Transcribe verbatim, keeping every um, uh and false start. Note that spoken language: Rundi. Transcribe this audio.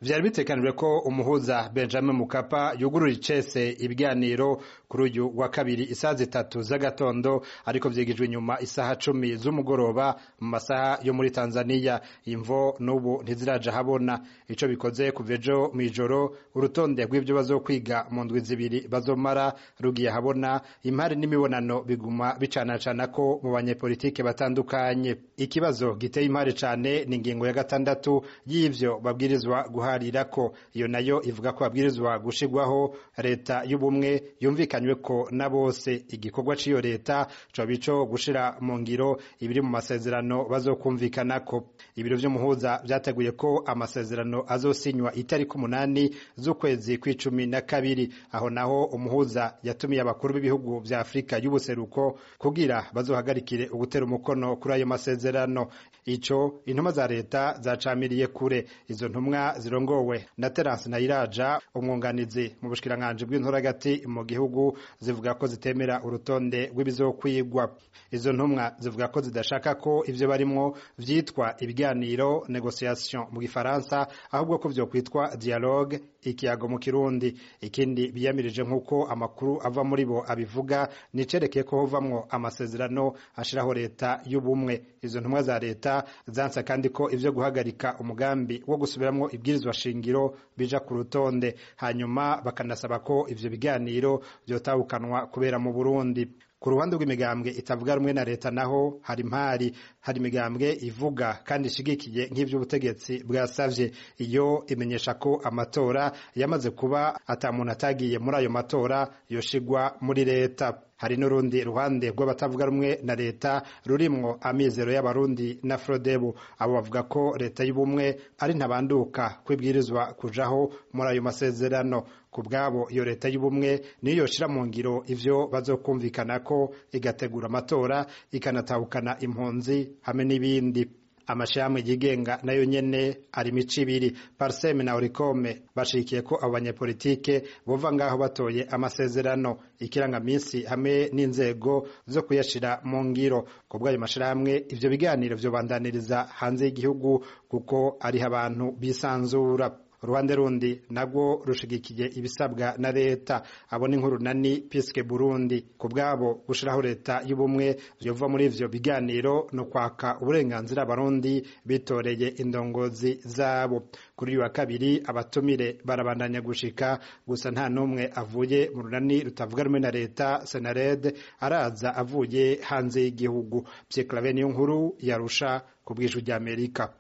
vyari bitekanijwe ko umuhuza Benjamin Mkapa yugurura icese ibiganiro kuri uyu wa kabiri isaha zitatu z'agatondo, ariko vyigijwe inyuma isaha cumi z'umugoroba mu masaha yo muri Tanzania. Imvo n'ubu ntiziraja habona. Ico bikoze kuva ejo mw'ijoro urutonde rw'ivyo bazokwiga mu ndwi zibiri bazomara rugiye habona, impari n'imibonano biguma bicanacana ko mu banyepolitike batandukanye. Ikibazo giteye impari cane ni ingingo ya gatandatu y'ivyo babwirizwa guharirako. Iyo nayo ivuga ko babwirizwa gushirwaho leta y'ubumwe yumvikanywe ko na bose. Igikorwa c'iyo leta coba ico gushira mu ngiro ibiri mu masezerano bazokumvikanako. Ibiro vy'umuhuza vyateguye ko amasezerano azosinywa itariki umunani z'ukwezi kw'icumi na kabiri. Aho naho umuhuza yatumiye abakuru b'ibihugu vya Afrika y'ubuseruko kugira bazohagarikire ugutera umukono kuri ayo masezerano. Ico intumwa za leta zacamiriye kure. Izo ntumwa zirongowe na Terence Nayiraja, umwunganizi mu bushikiranganje bw'intoragati mu gihugu, zivuga ko zitemera urutonde rw'ibizokwigwa. Izo ntumwa zivuga ko zidashaka ko ivyo barimwo vyitwa ibiganiro, negotiation mu gifaransa, ahubwo ko vyokwitwa dialogue, ikiyago mu kirundi. Ikindi biyamirije nk'uko amakuru ava muri bo abivuga nicerekeye ko hovamwo amasezerano ashiraho leta y'ubumwe. Izo ntumwa za leta zansa kandi ko ivyo guhagarika umugambi wo gusubiramwo ibwirizwa shingiro bija ku rutonde, hanyuma bakanasaba ko ivyo biganiro vyotahukanwa kubera mu Burundi. Ku ruhande rw'imigambwe itavuga rumwe na leta naho hari impari. Hari imigambwe ivuga kandi ishigikiye nk'ivyo ubutegetsi bwasavye. Iyo imenyesha ko amatora yamaze kuba ata muntu atagiye muri ayo matora yoshigwa muri leta. Hari n'urundi ruhande rw'abatavuga rumwe na leta rurimwo Amizero y'Abarundi na Frodebu. Abo bavuga ko leta y'ubumwe ari ntabanduka kwibwirizwa kujaho muri ayo masezerano. Ku bwabo iyo leta y'ubumwe niyo yoshira mu ngiro ivyo bazokumvikanako, igategura amatora, ikanatahukana impunzi hamwe n'ibindi. Amashirahamwe yigenga nayo nyene ari mico ibiri. Parseme na Orikome bashikiye ko abo banyepolitike bova ngaho batoye amasezerano, ikirangaminsi hamwe n'inzego zo kuyashira mu ngiro. Ku bw'ayo mashirahamwe ivyo biganiro vyobandaniriza hanze y'igihugu kuko ari abantu bisanzura. Uruhande rundi nagwo rushigikiye ibisabwa na leta. Abo ni nkuru nani Piske Burundi. Ku bwabo gushiraho leta y'ubumwe vyova muri ivyo biganiro no kwaka uburenganzira abarundi bitoreye indongozi zabo. Kuri uyu wa kabiri abatumire barabandanya gushika, gusa nta numwe avuye mu runani rutavuga rumwe na leta Senared araza avuye hanze y'igihugu. Pierre Claver niyo nkuru yarusha ku bw'ijwi ry'Amerika.